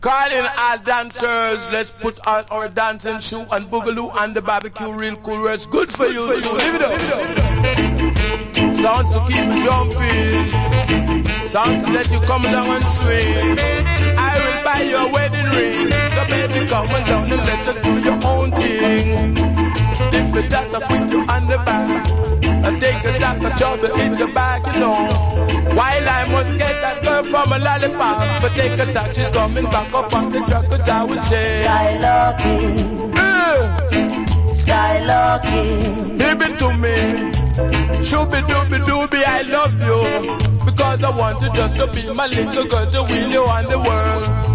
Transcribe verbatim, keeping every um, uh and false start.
Calling our dancers, let's put on our dancing shoe and boogaloo and the barbecue real cool where it's good for you. For you. Live it up. Sounds to keep you jumping. Sounds to let you come down and swing. I will buy your wedding ring. So baby, come on down and let us do your own thing. If the doctor put you on the back, I take a doctor trouble in the back, you know. While I must get that girl from a lollipop, but take a touch, she's coming back up on the truck, cause I would say Skylarking, uh, Skylarking, give it to me. Shooby dooby dooby, I love you, because I want you just to be my little girl to wheel you on the world.